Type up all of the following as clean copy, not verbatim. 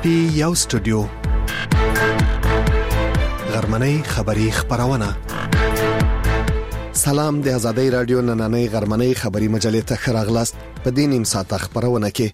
پی یو سټوډیو غرمنۍ خبری خبرونه. سلام د آزادۍ رادیو نننۍ غرمنۍ خبری مجلې ته خراغلاست. په دې نیم ساعت خبرونه کې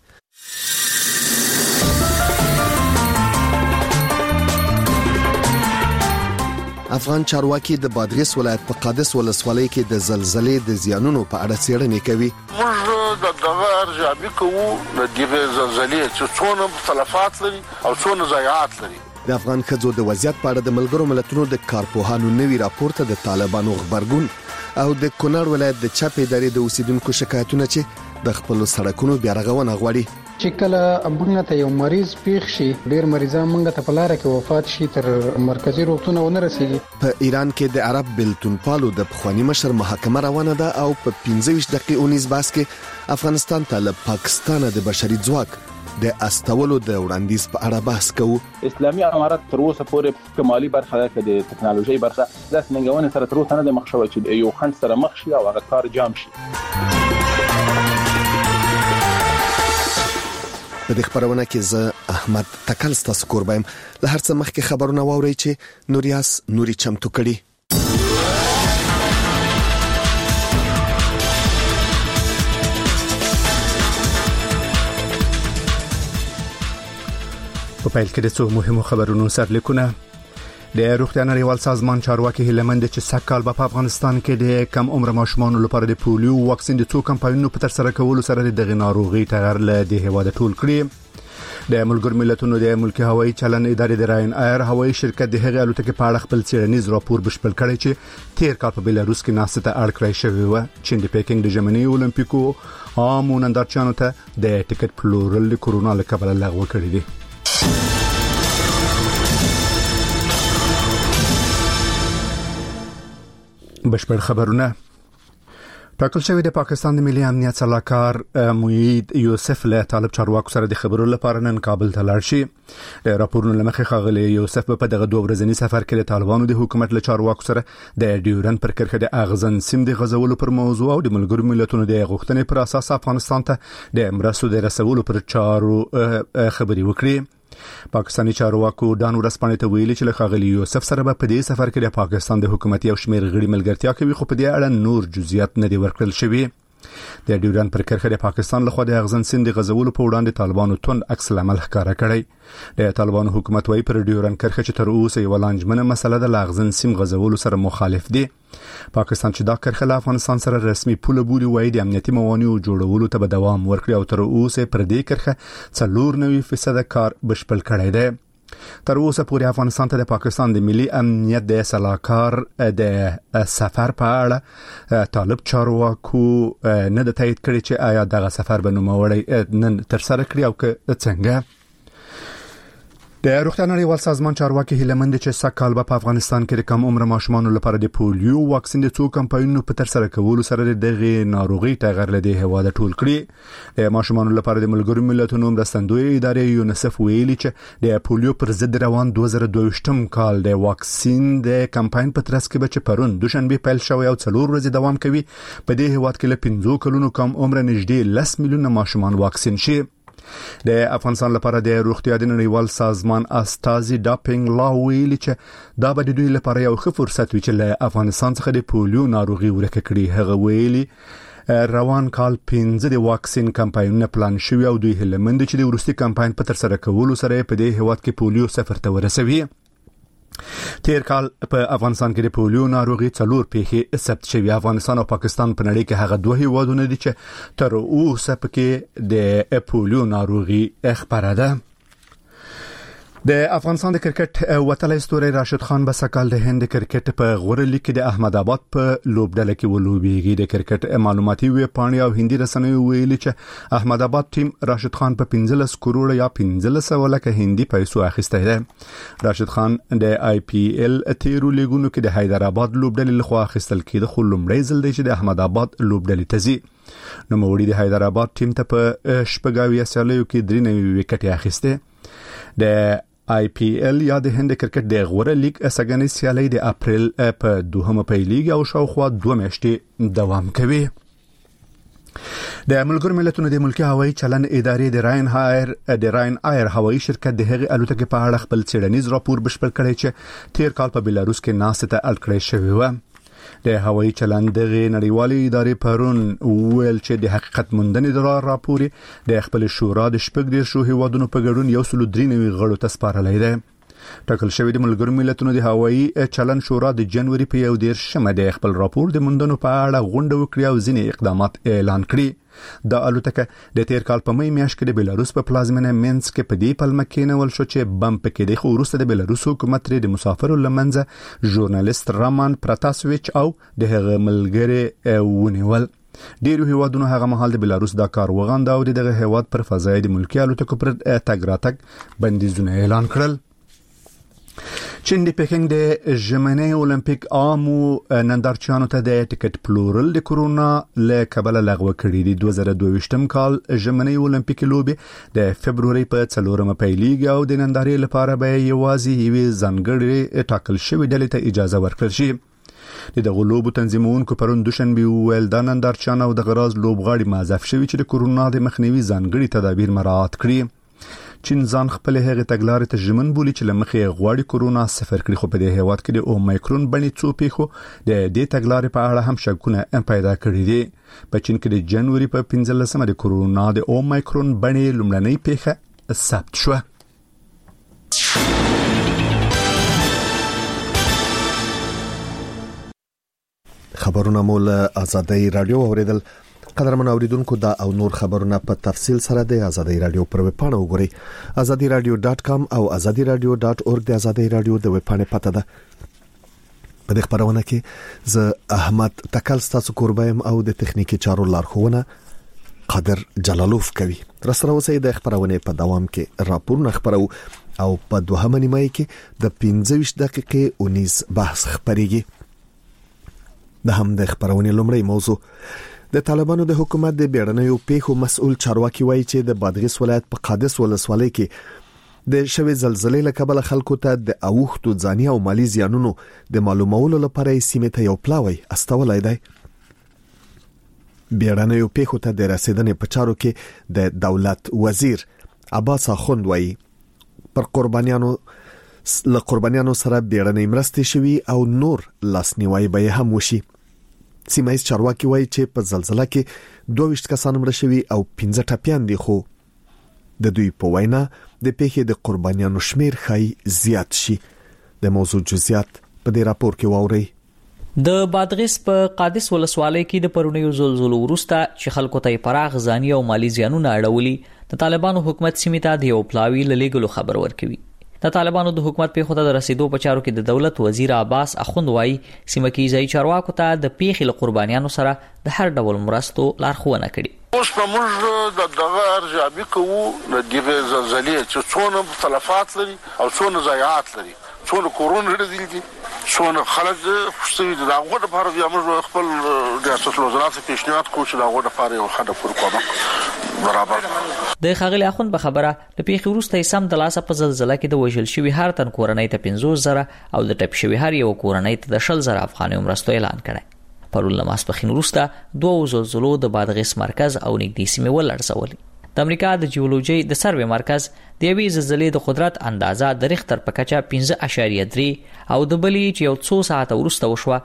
افغان چارواکي د بادغیس ولایت په قادس ولسوالۍ کې د زلزلې د زیانونو په اړه څېړنې کوي. موږ د دغه ارزیابي کوو د دغه زلزلې چې څونه تلفات لري او څونه ضایعات لري. د افغان ښځو د وضعیت په اړه د ملګرو ملتونو د کارپوهانو نوي راپور ته د طالبانو خبرګون او د کونړ ولایت د چاپې ادارې د اوسیدونکو شکایتونه چې د خپل سړکونو بیا رغونه غواړي. چې کله موږ ته یو مریض پیښ شي، ډیر مریضان موږ ته په لار کې وفات شي تر مرکزی روغتون ونه رسیږي. په ایران کې د عرب بلتون پالو د پخوانی مشر محاکمه روانه ده او په 15 دقیقو نیز باس کې افغانستان ته له پاکستان د بشري ځواک د استولو د وړاندیز په اړه بحث کوو. اسلامي امارات تر اوسه پورې کمالي برخه د ټکنالوژي برخه د ننګونې سره تر اوسه نه د مخ شوی چې یو خند سره مخ شي او هغه کار جام شي. په دې خبرونه کې زه احمد تکل ستاسو کوربایم. له هر څه مخکې خبرونه واورئ چې نوري چمتو کړي. په پیل کې د څو مهمو خبرونو سرلیکونه. د روغتیا نړیوال سازمان چارواکي هیلمند چې سږ په افغانستان کې د کم عمر ماشومانو لپاره د پولیو واکسین د څو کمپاینونو په تر سره کولو سره د ناروغي تغیر له د هیواد ټول کړی. د ملګرو ملتونو د ملکی هوایي چلن ادارې د راین ایر هوایي شرکت د هغې الوتکې په اړه خپل څېړنیز راپور بشپړ کړی چې تیر کال په بلاروس کې ناسته ته اړ کړی شوی و. چین د پیکینګ د ژمني اولمپیکو عامو نندارچیانو ته د ټیکټ پلورل د کورونا له کبله لغوه کړی دی. بشپړ خبرونه. ټاکل شوی د پاکستان د ملي امنیت سلاکار موید یوسف له طالب چارواکو سره د خبرو لپاره نن کابل ته لاړ شي. راپورونه لمخې خاغلی یوسف په دغه 2 ورځنی سفر کې د طالبانو د حکومت له چارواکو سره د ډیورن پر کرښه د اغزن سیم د غزولو پر موضوع او د ملګرو ملتونو د غوښتنې پر اساس افغانستان ته د مرستو د رسولو پر چارو خبري وکړي. پاکستاني چارواکو دان ورسپانې ته ویلي چې له خاغلی یوسف سره په دې سفر کې د پاکستان د حکومت یو شمېر غړي ملګرتیا کوي، خو په دې اړه نور جزئیات نه دي ورکړل شوي. د ډیورن پر کرښه د پاکستان لخوا د اغزن سیند د غزولو په وړاندې طالبانو تون عکس العمل ښکاره کړی. د طالبانو حکومت وايي پر ډیورن کرښه چې تر اوسه یو لانجمنه مسله د اغزن سیم غزولو سره مخالف دي. پاکستان چې دا کرښه له افغانستان سره رسمي پوله بولي، وايي د امنیتي موانعو جوړولو ته به دوام ورکړي او تر اوسه پر دې کرښه 94% کار بشپړ کړی دی. تر اوسه پورې افغانستان ته د پاکستان د ملي امنیت د سلاکار د سفر په اړه طالب چارواکو نه د تایید کړي چې آیا دغه سفر به نوموړی نن تر سره کړي او که څنګه. د روغتیا نړیوال سازمان چارواکي هیلمند چې سږ په افغانستان کې د کم عمر ماشومانو لپاره د پولیو واکسین د څو کمپاینونو په تر سره کولو سره دغه ناروغي تغیر لدی هوا د ټول کړی. د ماشومانو لپاره د ملګرو ملتونو مرستندوی ادارې یونیسف ویلي چې د پولیو پر ضد روان 2022 کال د واکسین د کمپاین په ترڅ کې چې پرون دوشنبه پیل شوی او 4 ورځې دوام کوي. په دې هیواد کې له 15 کلونو کم عمر نږدې 10 میلیونه ماشومان واکسین شي. د افغانستان لپاره د روغتیا د نړیوال سازمان استازي ډاپینګ لا ویلي چې دا به د دوی لپاره یو ښه فرصت وي چې له افغانستان څخه د پولیو ناروغي ورکه کړي. هغه ویلي روان کال 15 د واکسین کمپاینونه پلان شوی او دوی هیلمند چې د وروستي کمپاین په تر سره کولو سره په دې هیواد کې پولیو صفر ته ورسوي. تیر کال په افغانستان کې د پولیو ناروغي 4 پیښې ثبت شوې. افغانستان او پاکستان په نړۍ کې هغه 2 هیوادونه دي چې تر اوسه پکې د پولیو ناروغي خبره ده. د افغانستان د کرکټ وتلی ستوري راشد خان به سکال د هند کرکټ په غوره لیګ کې د احمد آباد په لوبډله کې ولوبېږي. د کرکټ معلوماتي ویبپاڼې او هندي رسنیو ویلي چې احمد آباد ټیم راشد خان په 15 کروڑ یا 1500 لکه هندي پیسو اخیسته ده. راشد خان د آی پی ایل تیرو لیګونو کې د حیدرآباد لوبډلې لخوا اخیستل کېده، خو لومړی ځل دی چې د احمد آباد لوبډلې ته ځي. نوموړي د حیدرآباد ټیم ته په شپږاویه سیالیو کې 93 وکټې اخیسته. د آی پی ایل یا د هند کرکټ د غوره لیګ سګنې سیالي د اپریل په 2مه پیلېږي او شاوخوا 2 میاشتې دوام کوي. د ملګرو ملتونو د ملکی هوایي چلن ادارې د راین ایر هوایي شرکت د هغې الوتکې په اړه خپل څېړنیز راپور بشپړ کړی چې تیر کال په بلاروس کې ناست ته اړکړی شوی و. د هوایي چلن دغه نړیوالې ادارې پرون ویل چې د حقیقت موندنې د راپور د خپل شورا د 14 هیوادونو په ګډون 193 غړو ته سپارلی دی. ټاکل شوی د ملګرو ملتونو د هوایي چلن شورا د جنوري په 11 د خپل راپور د موندنو په اړه غونډه وکړه او ځینې اقدامات اعلان کړي. د الوتکه د تیر کال په مې میاشت کې د بلاروس په پلازمینه مینسک کې په دې پلمه کې نول شو چې بم پکې د وروسته د بلاروس حکومت د مسافرو لمنځه ژورنالیست رامان پراتاسویچ او د هغه ملګری ونیول. ډیرو هیوادونو هغه مهال د بلاروس دا کار وغند او دغه هیواد پر فضای د ملکی الوتکو پر تګ راتګ بندیزونه اعلان کړل. چین د پکینګ د ژمنې اولمپیک عامو نندارچیانو ته د ټیکټ پلورل د کورونا له کبله لغوه کړي دي. 2022م کال ژمنې اولمپیک لوبي د فبروري په 4مه پیلېږي او د نندارې لپاره به یوازې یوې ځانګړې ټاکل شوې ډلې ته اجازه ورکړل شي. د دغه لوبو تنظیمونکو پرون دوشنبه ویل د نندارچیان او د غراز لوبغاړي معذف شوي چې د کورونا د مخنیوي ځانګړي تدابیر مراعات کړي. چین ځان خپل هغه تګلارې ته ژمن بولي چې لمخې غواړي کورونا صفر کړي، خو په دې هیواد کې د اومیکرون بڼې څو پیښو د دې تګلارې په اړه هم شکونه پیدا کړي دي. په چین کې د جنوري په 15مه د کورونا د اومیکرون بڼې لومړنۍ پیښه ثبت شوه. خبرونه مول آزادۍ رادیو اوریدل. قدرمن اوریدونکو دا او نور خبرونه په تفصیل سره د آزادۍ رادیو پر ویب پاڼه وګورئ. azadiradio.com او azadiradio.org د آزادۍ رادیو د ویب پاڼې پته ده. په دې خبرونه کې زه احمد تکل ستاسو قربایم او د تخنیکی چارو لارښوونه قادر جلالوف کوي. ترسره اوسئ د خبرونه په دوام کې راپورونه خبرو او په دوهمه نیمه کې د 15 دقیقې 19 بحث خبريږي. د هم د خبرونه لومړی موضوع د طالبانو د حکومت د بیړنیو پیښو مسؤل چارواکي وایي چې د بادغیس ولایت په قادس ولسوالۍ کې د شوې زلزلې له کبله خلکو ته د اوښتو ځاني او مالی زیانونو د معلومولو لپاره سیمه ته یو پلاوی استولای دی. بیړنیو پیښو ته د رسیدنې په چارو کې د دولت وزیر عباس اخوند وایي پر قربانیانو سره بیړنۍ مرستې شوي او نور لاسنیوي به هم وشي. سیمایي چارواکي وایي چې په زلزلہ کې 22 کسان مړه شوي او 15 ټپیان دي، خو د دوی په وینا د پیښې د قربانیانو شمیر خای زیات شي. د موضوع جزئیات په دې راپور کې واورئ. د بادغیس په قادس ولسوالۍ کې د پرونیو زلزلو وروسته چې خلکو ته پراخ ځاني او مالی زیانونه اړولي، د طالبانو حکومت سیمه ته د یو پلاوی للیګلو خبر ورکوي. د طالبانو د حکومت په خوده د رسیدو په چارو کې د دولت وزیر عباس اخوند وایي سیمه کې ځای چارواکو ته د پیښې قربانیانو سره د هر ډول مرستو لارښوونه کړي. اوس په موږ د دغه ارزیابي کوو د دغه زلزلې چې څونه تلفات لري او څونه ضایعات لري، څونه کورونه لري، څونه خلک خوشي دي. داغه د لپاره موږ خپل ریاست الوزرا ته پیشنهاد کوو چې داغه د لپاره یو خډه پر کومه برابر. د خاغلی اخوند په خبره د پیښې وروسته سم د لاسه په زلزلہ کې د وژل شوی هر تن کورنۍ ته 15,000 او د ټپ شوی هر یو کورنۍ ته د 10,000 افغانۍ مرستو اعلان کړي. پرون لماسپخین وروسته دوه زلزلو د بادغیس مرکز او نږدې سیمې ولړزولې. د امریکا د جیولوژي د سروې مرکز د یوې زلزلې د قدرت اندازه د ریختر په کچه 5.3 او د بلې چې یو څو ساعت وروسته وشوه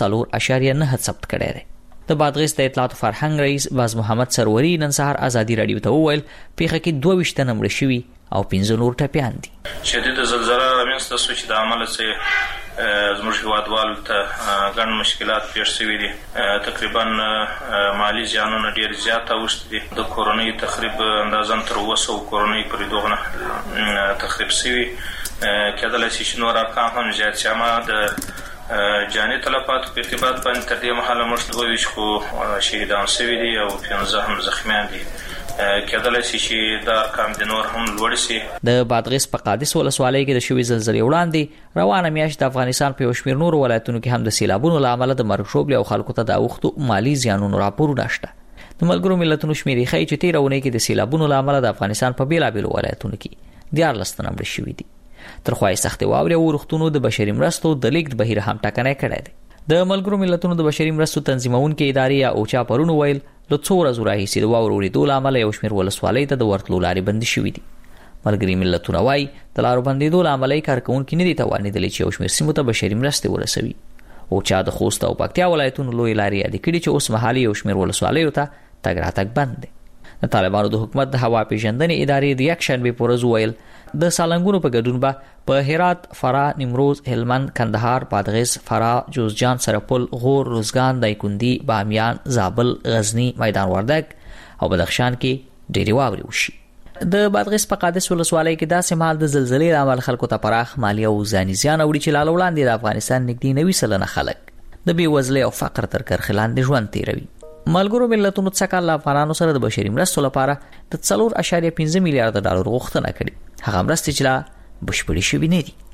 4.9 ثبت کړي دي. د بادغیس د اطلاعات فرهنګ رئیس باز محمد سروري نن سهار آزادي رادیو ته وویل پیښه کې 22 تنه مړه شوي او 15 نور ټپیان دي. شدید زلزلہ رامنځته شوه چې د عمل څخه زموږ هیوادوالو ته ګڼ مشکلات پیښ شوي دي. تقریبا مالی زیانونه ډیر زیات اوښتي دي. د کورنۍ تخریب اندازاً تر 200 کورنۍ پرې دوغنه تخریب شوي. کېدلای شي چې نور ارقام هم زیات شي، اما د جاني تلفات په ارتباط باندې تر دې مهاله موږ دوی خو شهیدان شوي دي او 15 هم زخمیان دي. کېدلای شي چې دا ارقام د نور هم لوړ شي. د بادغیس په قادس ولسوالۍ کې د شوې زلزلې وړاندې روانه میاشت د افغانستان په شمیر نور ولایتونو کې هم د سیلابونو لامل د مرګ شوبل او خلکو ته د اوښتو مالی زیانونو راپورونه شته. د ملګرو ملتونو شمیرې ښیي چې 13 اونۍ کې د سیلابونو لامل د افغانستان په بیلابیلو ولایتونو کې 14 تنه مړه شوي دي. تر خوای سختي واوري او وروختونو د بشري مرستو د لیږد بهیر هم ټکنۍ کړی دی. د ملګرو ملتونو د بشري مرستو تنظیمونکو ادارې یا اوچا پرونو ویل له څو ورځو راهیسې د واورو اورېدو له امله یو شمېر ولسوالۍ ته د ورتلو لارې بندي شوي دي. ملګري ملتونه وایي د لارو بندېدو له امله کارکوونکي نه دي توانېدلي چې یو شمېر سیمو ته بشري مرستې ورسوي. اوچا د خوست او پکتیا ولایتونو لوی لارې یادې کړي چې اوس مهال یو شمېر ولسوالیو ته تګ راتګ بند دی. د طالبانو د حکومت د هوا پیژندنې ادارې د یکشنبې په ورځ وویل د سالنګونو په ګډون به په هرات، فراه، نیمروز، هلمند، کندهار، بادغیس، فراه، جوزجان، سرپل، غور، روزګان، دایکنډي، بامیان، زابل، غزنی، میدان وردګ او بدخشان کې ډېرې واورې وشي. د بادغیس په قادس ولسوالۍ کې داسې مهال د زلزلې له امله خلکو ته پراخ مالي او ځاني زیان اوړي چې لا وړاندې د افغانستان نږدې 90% خلک د بېوزلۍ او فقر تر کرښې لاندې ژوند تېروي. ملګرو ملتونو څه کال له افغانانو سره د بشري مرستو لپاره د 4.5 میلیارډ ډالر غوښتنه کړې، هغه مرستې چې لا بشپړې شوې نه دي.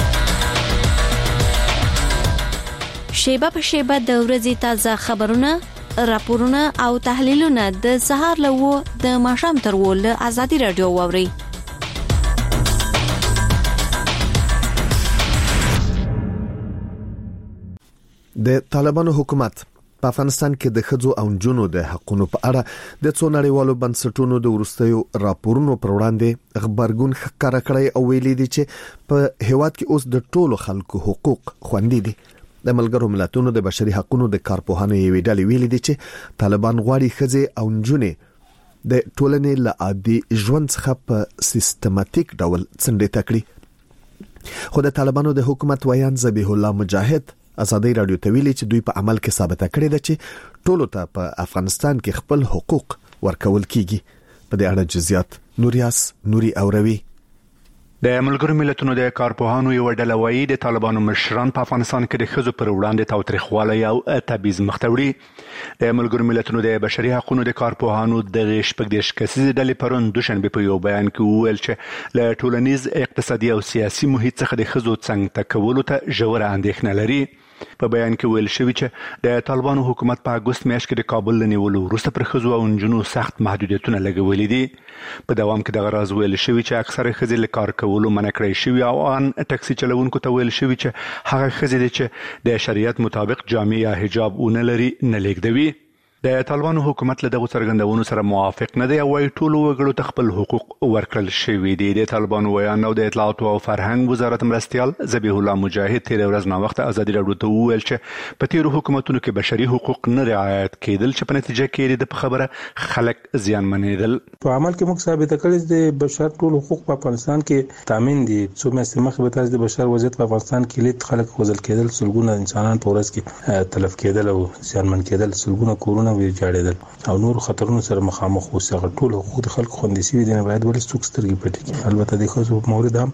شیبه په شیبه د ورځې تازه خبرونه، راپورونه او تحلیلونه د سهار له 9 د ماښام تر 10 له آزادي رادیو واوري. د طالبانو حکومت په افغانستان کې د ښځو او نجونو د حقوقو په اړه د څو نړیوالو بنسټونو د وروستیو راپورونو پر وړاندې خبرګون ښکاره کړی او ویلي دي چې په هیواد کې اوس د ټولو خلکو حقوق خوندي دي. د ملګرو ملتونو د بشري حقوقو د کارپوهانو یوې ډلې ویلي دي چې طالبان غواړي ښځې او نجونې د ټولنې له عادي ژوند څخه په سیستماتیک ډول څنډې ته کړي. خو د طالبانو د حکومت ویان ذبیح الله مجاهد آزادي رادیو ته ویلي چې دوی په عمل کې ثابته کړې ده چې ټولو ته په افغانستان کې خپل حقوق ورکول کیږي. په دې اړه جزئیات نوریاس نوري اوروي. د ملګرو ملتونو د کارپوهانو یو ډله وایي د طالبانو مشران په افغانستان کې د ښځو پر وړاندې تاوتریخوالی او تبعیض مخ ته وړي. د ملګرو ملتونو د بشري حقوقو د کارپوهانو د 14 کسیزې ډلې پرون دوشنبه په یو بیان کې وویل چې له ټولنیز، اقتصادي او سیاسي محیط څخه د ښځو څنګ ته کولو ته ژوره اندېښنه لري. په بیان کې ویل شوی چې د طالبانو حکومت په اگست میاشت کې د کابل لنیولو وروسته پر ښځو او نجونو سخت محدودیتونه لګولي دي. په دوام کې دغه راز ویل شوی چې اکثره ښځې له کار کولو منع کړای شوی او ان ټاکسي چلوونکو ته ویل شوی چې هغه ښځې دي چې د شریعت مطابق جامې یا حجاب ونه لري نه لیږدوي. د طالبانو حکومت له دغه څرګندونو سره موافق نه دی او وايي ټول وګړو ته خپل حقوق ورکړل شوي دي. د طالبانو ویان او د اطلاعات او فرهنګ وزارت مرستيال ذبیح الله مجاهد تیر ورځ نو وخت آزادي رادیو ته وویل چې په تیر حکومتونو کې بشري حقوق نه رعایت کېدل چې په نتیجه کې د خبره خلک زیانمنېدل. په عمل کې موږ ثابت کړی د بشر ټول حقوق په افغانستان کې تامین دي. څو میاشتې مخکې به تاسو د بشر وضعیت په افغانستان کې لید خلک وژل کېدل، سلګونه انسانان په ورځ کې تلف کېدل او زیانمن کېدل، سلګونه کورونه ویجاړېدل او نور خطرونو سره مخامخ اوسه. ټول حقوق د خلکو خوندي شوي دي، نه باید ولې څوک سترګې پټې کړي. البته د خصوص مورد هم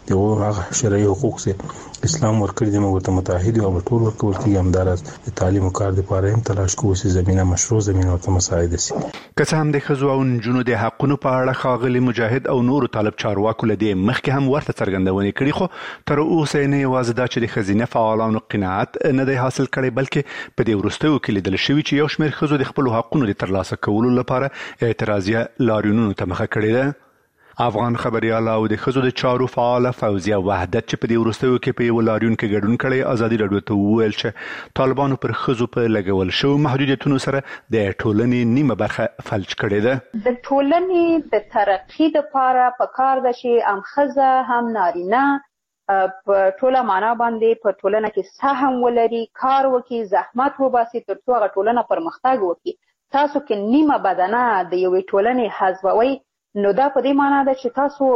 د هغه شرعي حقوق سه اسلام ورکړي دي، موږ ته متحد او ټول ورکول کیږي. همدارس د تعلیم او کار لپاره هم تلاش کوو چې زمينه مشروع زمينه ورته مساعده شي. که څه هم د ښځو او نجونو د حقونو په اړه ښاغلي مجاهد او نور طالب چارواکو له دې مخکې هم ورته څرګندونې کړي، خو تر اوسه نه یوازې دا چې د ښځینه فعالانو قناعت نه دی حاصل کړی، بلکې په دې وروستیو کې لیدل شوي چې یو شمېر ښځو د خپل حقونو د ترلاسه کولو لپاره اعتراضیه لاریونونو ته مخه کړې ده. افغان خبريال او د ښځو د چارو فعال فوزیه وحدت چې په دې وروستیو کې په یو لاریون کې ګډون کړي آزادي رادیو ته وویل چې طالبانو پر ښځو په لګول شو محدودیتونو سره د ټولنې نیمه برخه فلج کړې ده. د ټولنې د ترقی لپاره پکار ده چې هم ښځه هم نارینه په ټوله معنا باندې په ټولنه کې سهم ولري، کار وکړي، زحمت وباسي تر څو هغه ټولنه پرمختګ وکړي. تاسو کې نیمه بدنه د یوې ټولنې حذفوي، نو دا په دې معنی ده چې تاسو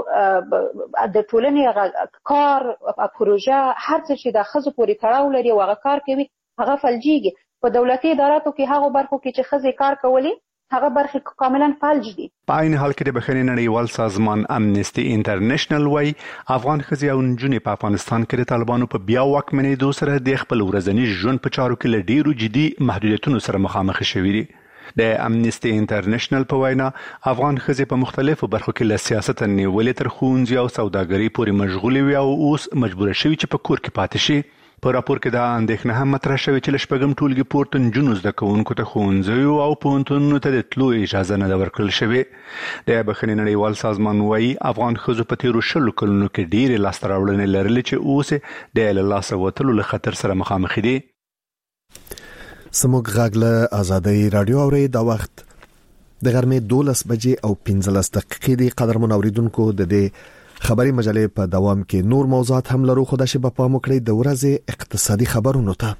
د ټولنې کار پروژه هر څه چې د ښځو پورې تړاو لري او هغه کار کوي هغه فلجيږي. په دولتي اداراتو کې هغه برخو کې چې ښځې کار کوي هغه برخې کاملا فلج دي. په عین حال کې د بخښنې نړیوال سازمان امنيستي انټرنیشنل وايي افغان ښځې او نجونې په افغانستان کې د طالبانو په بیا واکمنېدو سره د خپل ورځني ژوند په چارو کې له ډیرو جدي محدودیتونو سره مخامخ شوي دي. د امنيستي انټرنیشنل په وینا افغان ښځې په مختلفو برخو کې له سیاست نیولې تر ښوونځي او سوداګرۍ پورې مشغولې وي او اوس مجبوره شوي چې په کور کې پاتې شي. په راپور کې دا اندېښنه هم مطرح شوې چې له شپږم ټولګي پورته نجونو زده کوونکو ته ښوونځیو او پوهنتونونو ته د تلو اجازه نه ده ورکړل شوې. د بخښنې نړیوال سازمان وايي افغان ښځو په تیرو 20 کلونو کې ډېرې لاسته راوړنې لرلې چې اوس د له لاسه وتلو له خطر سره مخامخ دي. سموږ غاغله آزادۍ رادیو اوري دا وخت د غرمې 12 بجې او 15 دقیقې دی. قدرمن اوریدونکو د دې خبري مجلې په دوام کې نور موضوعات هم لرو، خو د شپه په مکړې د ورځې اقتصادي خبرونو ته.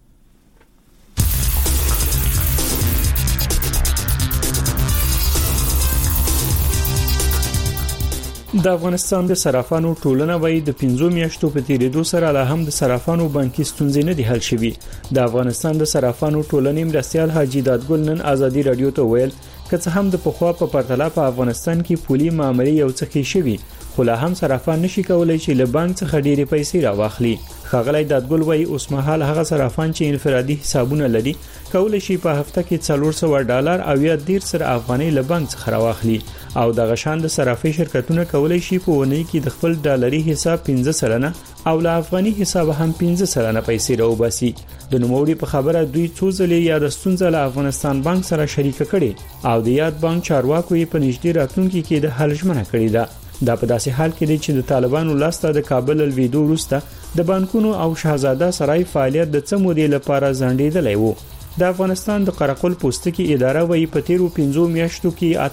د افغانستان د صرافانو ټولنه وایي د 5 میاشتو په تیریدو سره لا هم د صرافانو بانکي ستونزې نه دي حل شوي. د افغانستان د صرافانو ټولنې مرستيال حاجی دادګل نن آزادي رادیو ته ویل که څه هم د پخوا په پرتله په افغانستان کې پولي معاملې یو څه ښې شوي، خو لا هم صرافان نشي کولای چې له بانک څخه ډېرې پیسې راواخلي. ښاغلی دادګل وایي اوس مهال هغه صرافان چې انفرادي حسابونه لري کولای شي په هفته کې $400 او یا $10 له بانک څخه راواخلي، او د غشان د صرافي شرکتونه کولای شي په ونی کې د خپل ډالري حساب 15% او له افغاني حساب هم 15% پیسې راوباسي. د نوموړي په خبره دوی څو ځلې یا د ستونزې له افغانستان بانک سره شریک کړي او د یاد بانک چارواکو یې په نږدې راتلونکي کې د حل ژمنه کړې ده. دا په داسې حال کې دی چې د طالبانو لاسته د کابل الویدو وروسته د بانکونو او شاهزاده سرای فعالیت د څه مودې لپاره ځنډېدلی وو. د افغانستان د قرقل پوستکي اداره وایي په تیرو 5 میاشتو کې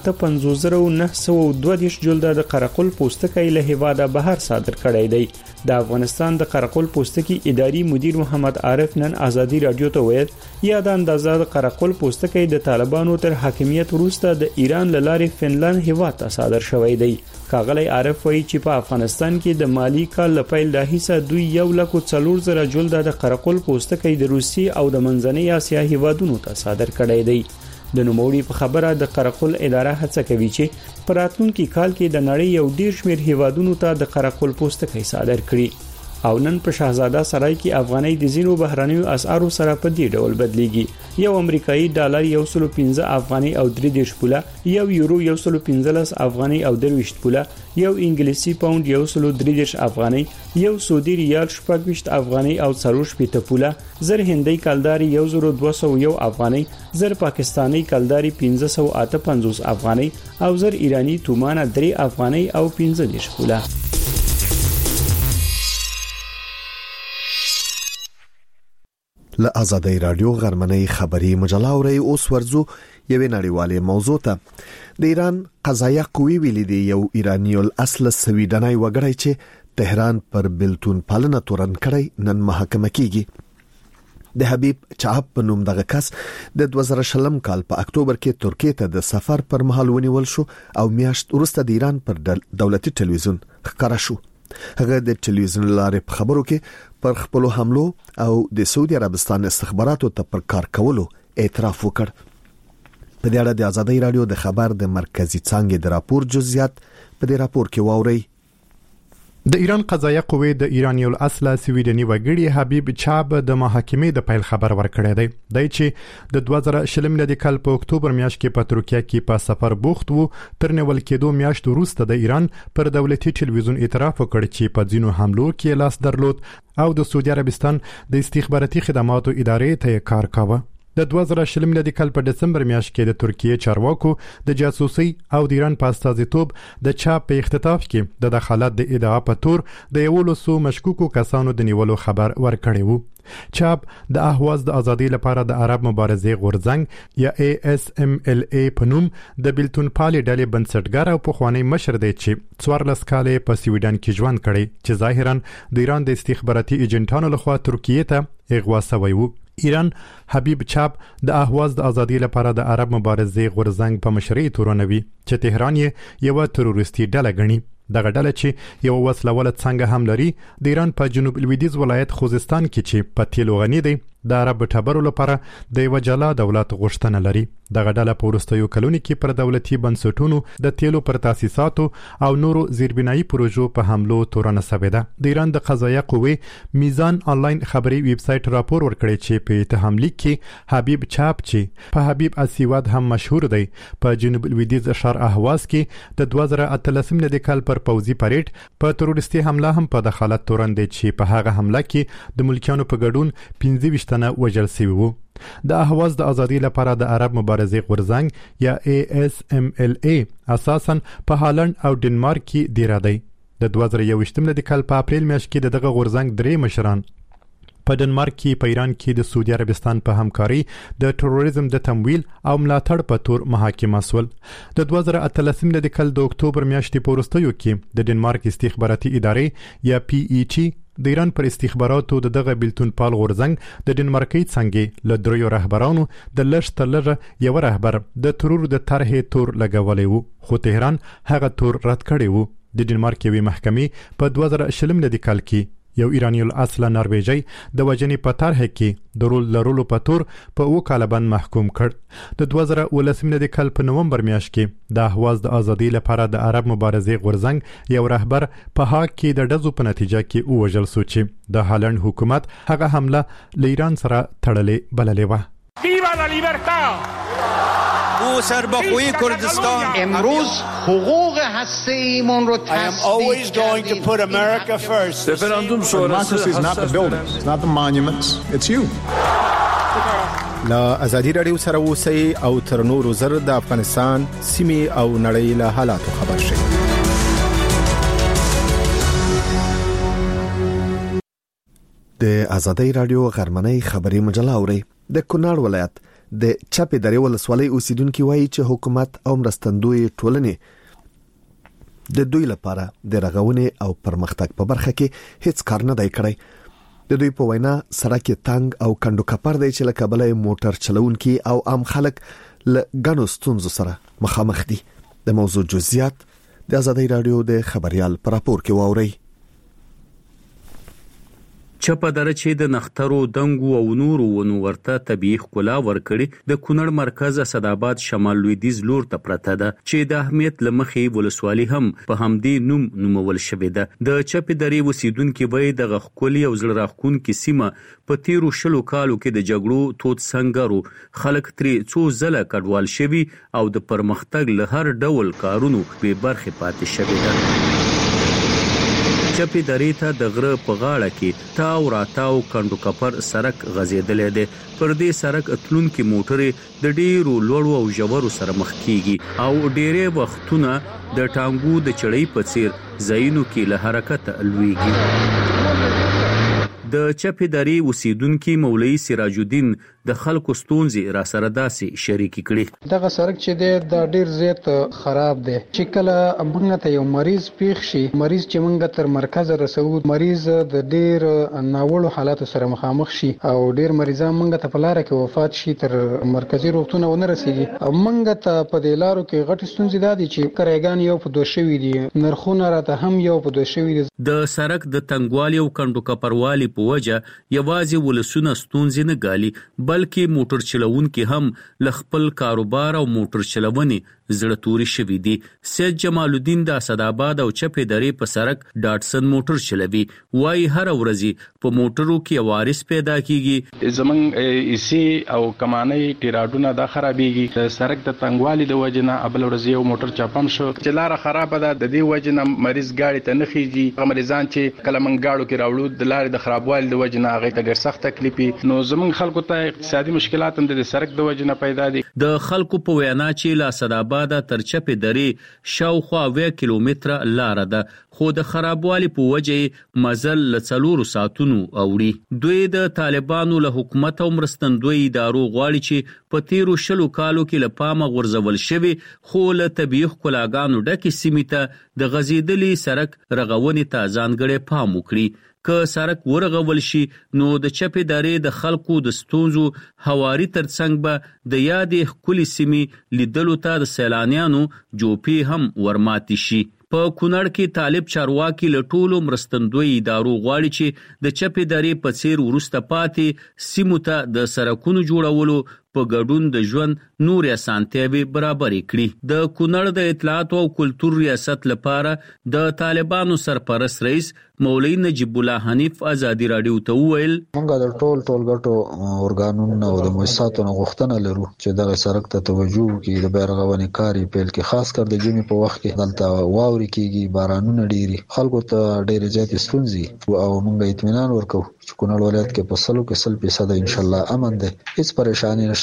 58,922 جلده د قرقل پوستکي له هیواده بهر صادر کړی دی. د افغانستان د قرقل پوستکي اداري مدیر محمد عارف نن آزادي رادیو ته ویل یا د اندازه د قرقل پوستکي د طالبانو تر حاکمیت وروسته د ایران له لارې فنلند هیواده صادر شوی دی. ښاغلی عارف وایي چې په افغانستان کې د مالی کال لپاره د هیڅ دوی 1,40,000 جلده د قرقل پوستکي د روسي او د منځنۍ اسیا هیوادونو ته صادر کړی دی. د نوموړي په خبره د قرقل اداره هڅه کوي چې په راتلونکي کال کې د نړۍ یو ډیر شمېر هیوادونو ته د قرقل پوستکي صادر کړي. او نن په شاهزاده سرای کې افغاني د زینو بهرانیو اسعارو سره په دې ډول بدلیږي. یو امریکایي ډالر 115 افغاني او 3 پوله، یو یورو 115 افغاني او 23 پوله، یو انګلیسي پاوند 133 افغاني، یو سعودي ریال 26 افغاني او 40 پوله، زر هندۍ کلداري 1201 افغاني، زر پاکستاني کلداري 558 افغاني او زر ایرانی تومان 3 افغاني او 15 پوله. له آزادۍ رادیو غرمنۍ خبري مجله اوري. اوس ورزو یوې نړیوالې موضوع ته. د ایران قضایه قوی ویلي دی یو ایرانی الاصل سویډنای وګړی چې تهران پر بلتون پالنه تورن کړی نن محاکمه کیږي. د حبیب چاپ په نوم دغه کس د 2020 کال په اکتوبر کې ترکیه ته د سفر پر مهال ونیول شو او میاشت وروسته د ایران پر دولتي ټلویزیون ښکاره شو. هغه د ټلویزیون لارې په خبرو کې پر خپل حملو او د سعودي عربستان استخباراتو ته پر کار کولو اعتراف وکړ. په دې اړه د آزادۍ رادیو د خبر د مرکزی څانګې د راپور جزئیات په دې راپور کې واوري. د ایران قضایه قوه د ایرانی الاصل سویډنی وګړي حبیب چاب د محاکمې د پیل خبر ورکړی دی. د چې د 2020 میلادي کال په اکتوبر میاشت کې په ترکیه کې په سفر بوخت وو، تر نیول کېدو میاشت وروسته د ایران پر دولتي ټلویزیون اعتراف وکړ چې په ځینو حملو کې لاس درلود او د سعودي عربستان د استخباراتي خدماتو ادارې ته کار کاوه. د 2020 میلادي کال په دسمبر میاشت کې د ترکیه چارواکو د جاسوسي او د ایران په استازیتوب د چاپ په اختطاف کې د دخالت د ادعا په تور د 11 مشکوکو کسانو د نیولو خبر ورکړی وو. چاپ د اهواز د ازادي لپاره د عرب مبارزې غورځنګ یا ASMLA په نوم د بلتون پالي ډلې بنسټګر او پخوانی مشر دی چې 14 کال په سویډن کې ژوند کړی چې ظاهرا د ایران د استخباراتي ایجنټانو لخوا ترکیه ته اغوا شوی وو. ایران حبیب چاپ د اهواز د ازادي لپاره د عرب مبارزې غورځنګ په مشرۍ تورنوي چې تهران یې یو تروریستي ډله ګڼي. دغه ډله چې یو وسلواله څنګه هم لري د ایران په جنوب لویدیځ ولایت خوزستان کې چې په تیلو غني دی د عرب ټبرو لپاره د یو جلا دولت غوښتنه لري. دغه ډله په وروستیو کلونو کې پر دولتي بنسټونو د تیلو پر تاسیساتو او نورو زیربنایي پروژو په حملو تورنه شوې ده. د ایران د قضایه قوه میزان آنلاین خبري ویب سټ راپور ورکړی چې په اتهام لیک کې حبیب چاپ چې په حبیب اسیواد هم مشهور دی په جنوب لویدیځ شهر اهواز کې د 2013 میلادي کال پر پوځي پریډ په تروریستي حمله هم په دخالت تورن دی چې په هغه حمله کې د ملکیانو په ګډون 15 وژل شوي وو. د اهواز د ازادي لپاره د عرب مبارزې غورځنګ یا ASMLA اساساً په هالند او ډنمارک کې دیره دی. د 2021 میلادي کال په اپریل میاشت کې دغه غورځنګ درې مشران په ډنمارک کې په ایران کې د سعودي عربستان په همکاري د تروریزم د تمویل او ملاتړ په تور محاکمه سول. د 2013 د کال د اکتوبر میاشتې په وروستیو کې د ډنمارک استخباراتي ادارې یا PET د ایران پر استخباراتو دغه بیلتون پال غورزنګ د ډنمارکي څنګه له دریو رهبرانو د لږ تر لږه یو رهبر د ترور د طرحې تور لګولې وو، خو تهران هغه تور رد کړی وو. د ډنمارک یوې محکمې په 2020 کال کې یو ایرانی الاصل نرویجی د وجنې په طرحه کې د رول لرلو په تور په 2 کال باندې محکوم کړ. د 2019 کال په نومبر میاشت کې د اهواز د ازادي لپاره د عرب مبارزې غورزنګ یو رهبر په هاګ کې د ډزو په نتیجه کې وژل شو چې د هالند حکومت هغه حمله له ایران سره تړلې بللې و. ویوا لا لیبرتا او سربخوی کردستان امروز حقوق هسته‌ایمون رو always going to put America first. Referendum sonrası is not the buildings, it's not the monuments, it's you. لا ازادي رادیو سره اوسئ او تر نورو زر د افغانستان سیمې او نړۍ له حالاتو خبر شئ. د ازادي رادیو غرمنۍ خبري مجله اوري. د کونړ ولایت د چپې درې ولسوالۍ اوسیدونکو وایي چې حکومت او مرستندوی ټولنې د دوی لپاره د رغونې او پرمختګ په برخه کې هیڅ کار نه دی کړی. د دوی په وینا سړک تنګ او کندو کپر دی چې له کابل موټر چلونکي او عام خلک له ګڼو ستونزو سره مخامخ دي. د موضوع جزئیات د ازادي رادیو د خبريال پر راپور کې واوري. چپه دره چې د نخترو دنګو او نورو ونو ورته طبيعي ښکلا ورکړي د کونړ مرکز اسداباد شمال لویدیځ لور ته پرته ده چې د اهمیت لمخې ولسوالي هم په همدې نوم نومول شوې ده. د چپه درې وسیدونکو وای د غخکولي او زړه راخونکو سیمه په تیرو شلو کالو کې د جګړو توت سنگرو خلک ترې څو ځله کډوال شوي او د پرمختګ له هر ډول کارونو به برخه پاتې شوي ده. چپی درې ته د غره په غاړه کې تاو راتاو کندو کپر سړک غزیدلې ده. پر دې سړک اتلونکو موټرې د ډیرو لوړو او ژورو سره مخ کیږي او ډیره وختونه د ټانګو د چړې په څیر زاینو کې له حرکت الویږي. د چپی درې اوسیدونکو مولوی سراج الدین د خلکو ستونزې را سره داسې شریک کړي. دغه سړک چې د ډیر زیات خراب دی چې کله موږ ته یو مریض پیښ شي، مریض چې موږ تر مرکز رسو، مریض د ډیر ناوړو حالاتو سره مخامخ شي او ډیر مریضان موږ ته په لار کې وفات شي تر مرکزی روغتون ونه رسیږي. موږ ته په دې لارو کې غټ ستونزې دي چې کرایګان یو په دوه شوي دي، نرخونه راته هم یو په دوه شوي دي. د سړک د تنګوالي او کندو کپروالي په وجه یوازې ولسونه ستونزې نه ګالي بلکې موټر چلوونکي هم ل خپل کاروبار او موټر چلونې زړه توري شوي دي. سید جمال الدین د اسداباد او چپې درې په سړک ډاټسن موټر چلوي. وايي هر ورځ په موټرو کې وارث پیدا کیږي. زمنګ ایسی او کمانۍ ټیراډونه دا خرابېږي. د سړک د تنګوالي د وجنه ابل ورځ یو موټر چاپم شو چې لار خراب ده. د دې وجنه مریض گاډي ته نه خيږي. مریضان چې کله من گاډو کې راوړو د لارې د خرابوالي د وجنه هغه ته ډېر سخت تکلیفي. نو زمنګ خلکو ته اقتصادي مشکلات هم د سړک د وجنه پیدا دي. د خلکو په وینا چې لا اسداباد تر چپې درې شاوخوا 20 کیلومتره لار ده خو د خرابوالي په وجه مزل ل 4 ساعتونو اوړي. دوی د طالبانو له حکومت او مرستندوی ادارو غواړي چې په تیرو شلو کالو کې له پامه غورځول شوی خو له طبيعي ښکلاګانو ډکې سیمې ته د غزیدلي سړک رغونې ته ځانګړی پام وکړي. که سړک ورغول شي نو د چپې درې د خلکو د ستونزو هواري ترڅنګ به د یادې ښکلې سیمې لیدلو ته د سیلانیانو جوپې هم ورماتې شي. په کونړ کې طالب چارواکي له ټولو مرستندوی ادارو غواړي چې د چپې درې په څیر وروسته پاتې سیمو ته د سړکونو جوړولو په ګډون د ژوند نور اسانتیاوي برابر کړي. د کونړ د اطلاعات او کلتور ریاست لپاره د طالبانو سرپرست رئیس مولوی نجیب الله حنیف ازادي رادیو ته وویل موږ د ټولګټو اورګانونو او د مؤسساتو غوښتنه لرو چې دغه سړک ته توجه وکړي. د بیرغونې کاری پیل کې خاص کر د جمی په وخت کې دلته واوري کېږي، بارانونه ډيري، خلکو ته ډېر زیات ستونزې او موږ اطمینان ورکو چې کونړ ولایت کې په 100% ان شاء الله امن ده، هیڅ پریشانی نشته.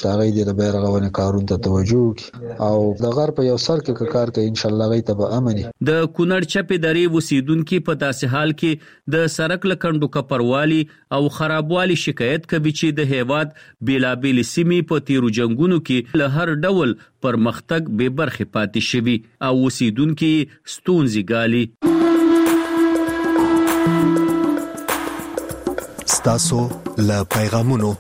نشته غي د بیرغونې کارون ته توجه وکړي او د غر په یو سر کې کار کوي ان شاء الله غي ته به امني. د کونړ چپې درې وسیدونکو په داسې حال کې د سرک لکندو کپروالي او خرابوالي شکایت کوي چې د هیواد بیلابیل سیمې په تیرو جنگونو کې له هر ډول پرمختګ به برخه پاتې شوي او وسیدونکو ستونزې ګالي. ستاسو له پیغامونو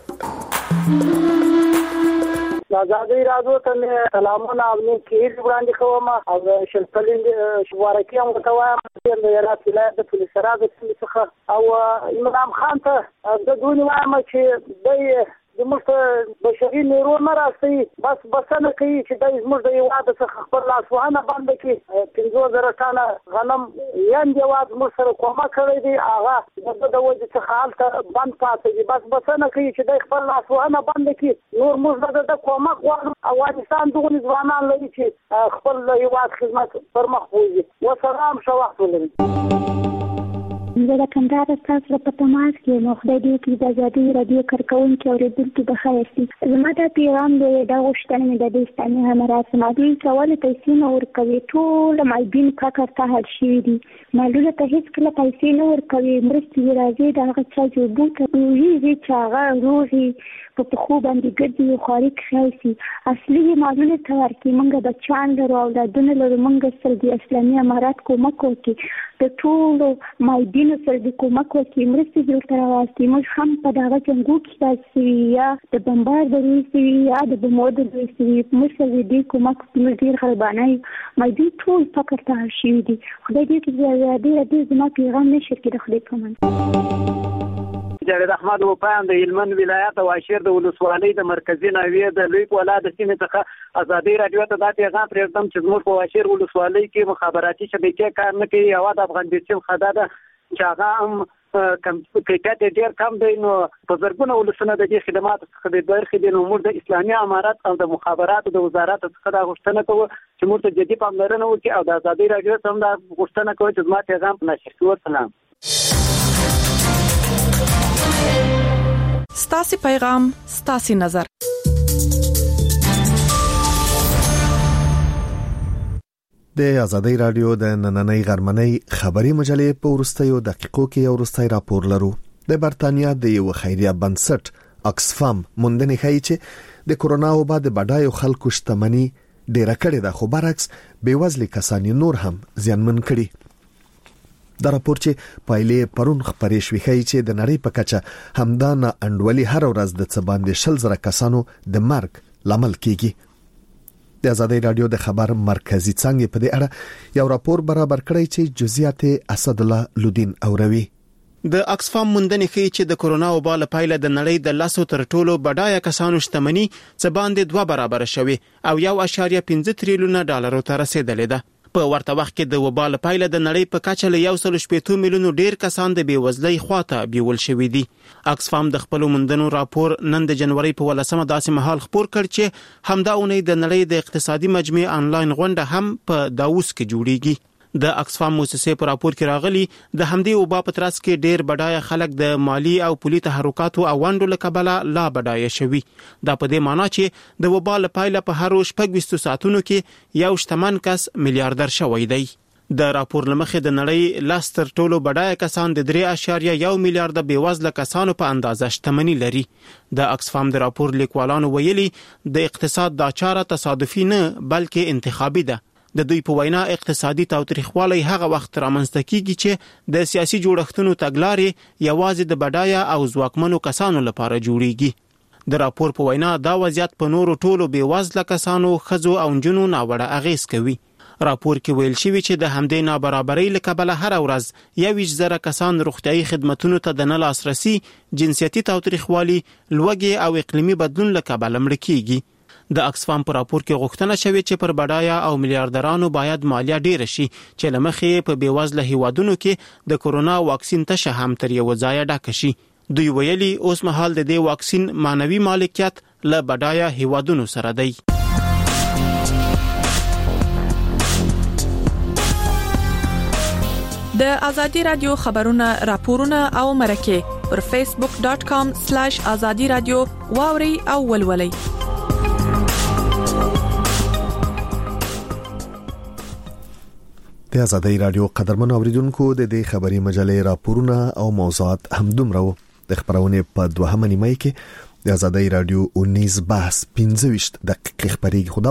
آزادی راځو ته سلامونه او نیکي وړاندې کوم او شلپلین شوارکی هم کوم د هرات ولایت د پولیس راز څخه او امام خان ته د دونی وایم چې د مخ بشري نیرو نه راځي بس بسنه کوي چې د زموږ د یواد څخه خپل لاسوهنه باندې کې 15000 ټانه غنم یان دی یواد موږ سره کومه کړی دی هغه د وجه څخه حالت بند پاتې دي بس بسنه کوي چې د خپل لاسوهنه باندې کې نور موږ د کومه غواړو افغانستان دغه ځوانان لري چې خپل یواد خدمت پر مخ وځي وسلام شو وخت ولري. زه د کندهار تاسو په تماس کې نو خدای دې کې د آزادي رادیو کارکونکو اوریدونکو په خیر شي. زما د پیغام د غوښتنې د دې ستنې همراز سمادي کول پیسې نه ورکوي ټول مایبین کاکر ته هر شي دي معلومه ته هیڅ کله پیسې نه ورکوي مرستې راځي د هغه څه چې بوته ویږي چې هغه روحي په خو باندې ګرځي او خارق خاصي اصلي معلومه ته ورکي موږ بچان له اولادونه له موږ سره د اسلامي امارات کومک وکي د ټول مایبین سره د کومک وکي مرستې جوړ تراوستي موږ هم په دغه څنګه کې تاسو یا د بمبار د روسي یا د بمود د روسي موږ سره د کومک موږ ډیر خلبانای مایبین ټول فقط ته شي دي خدای دې چې دې زما پیغام نشي کېد خدای کوم. جاوید احمد وپاند د هلمند ولایت او عشیر د ولسوالۍ د مرکزی ناوې د لوی کولا د سیمې څخه آزادي رادیو ته د پیغام پرېږدم چې زموږ په عشیر ولسوالۍ کې مخابراتي شبکې کار نه کوي او د افغان بیسیم خدا ده چې هغه هم کیفیت ډېر کم دی نو په زرګونه ولسونه د دې خدمات څخه د برخې دي نو موږ د اسلامي امارات او د مخابراتو د وزارت څخه دا غوښتنه کوو چې موږ ته جدي پاملرنه وکړي او د آزادي رادیو څخه دا غوښتنه کوو چې زما پیغام په نشر شي. سلام. ستاسي پیغام ستاسي نظر. د آزادۍ رادیو د نننۍ غرمنۍ خبري مجلې په ورستیو دقیقو کې یو ورستۍ راپور لرو. د برتانیا د یو خیریه بنسټ اکسفام موندنې ښیي چې د کورونا وبا د بډایو خلکو شتمنۍ ډیره کړې ده خو برعکس بیوزلي کسان نور هم زیانمن کړي. دا راپور چې پایلې پرون خبرې شوې ښیي چې د نړۍ په کچه همدا نه انډولي هر ورځ د څه باندې 100,000 کسانو د مرګ لامل کیږي. د آزادۍ رادیو د خبر مرکزی څنګه په دې اړه یو راپور برابر کړی چې جزئیات اسد الله لودین اوروي. د اکسفام موندنې ښیي چې د کورونا وبا له پایله د نړۍ د لاسو تر ټولو بډایه کسانو شتمنۍ څه باندې 2 برابر شوي او 1.5 تریلیون ډالرو ته رسیدلې ده. په ورته وخت کې د وبا له پایله د نړۍ په کچه له 1.8 میلیونو ډیر کسان د بیوزلۍ خواته بیول شوي دي. اکسفام د خپل موندنو راپور نن د جنوري په 18 داسې مهال خبر کړ چې همدا اونۍ د نړۍ د اقتصادي مجمع انلاین غونډه هم په داووس کې جوړیږي. د اکسفام موسسې په راپور کې راغلي د همدې وبا په ترڅ کې ډیر بډایه خلک د مالی او پولي تحرکاتو او وانډو له کبله لا بډایه شوي. دا په دې معنی چې د وبا له پایله په هر 24 ساعتونو کې یو شتمن کس میلیارډر شوی دی. د راپور لمخې د نړۍ لاس تر ټولو بډایه کسان د 3.1 میلیارډ بیوزله کسانو په اندازه شتمنۍ لري. د اکسفام د راپور لیکوالانو ویلي د اقتصاد دا چاره تصادفي نه بلکې انتخابي ده. د دوی په وینا اقتصادي تاوتریخوالی هغه وخت رامنځته کیږي چې د سیاسي جوړښتونو تګلارې یوازې د بډایه او ځواکمنو کسانو لپاره جوړیږي. د راپور په وینا دا وضعیت په نورو ټولو بیوزله کسانو ښځو او نجونو ناوړه اغیز کوي. راپور کې ویل شوی چې د همدې نابرابرۍ له کبله هر ورځ 21,000 کسان روغتیايي خدماتو ته د نه لاسرسي، جنسیتي تاوتریخوالي، لوږې او اقلیمي بدلون له کبله مړه کیږي. د اکسفام په راپور کې غوښتنه شوې چې پر بډایه او میلیارډرانو باید مالیه ډیره شي چې لمخې په بیوزله هیوادونو کې د کورونا واکسین تشه هم تر یو ځای ډکه شي. دوی ویلي اوس مهال د دې واکسین مانوي مالکیت له بډایه هیوادونو سره دی. د آزادی رادیو خبرونه، راپورونه او مرکه پر facebook.com/azadi radio واوري او ولولي. د ازادي رادیو قدرمن اوریدونکو د دې خبري مجلې راپورونه او موضوعات همدومره وو. د خبرونه په 2 نیمه کې د ازادي رادیو 19 بحث 15 دقیقې خبري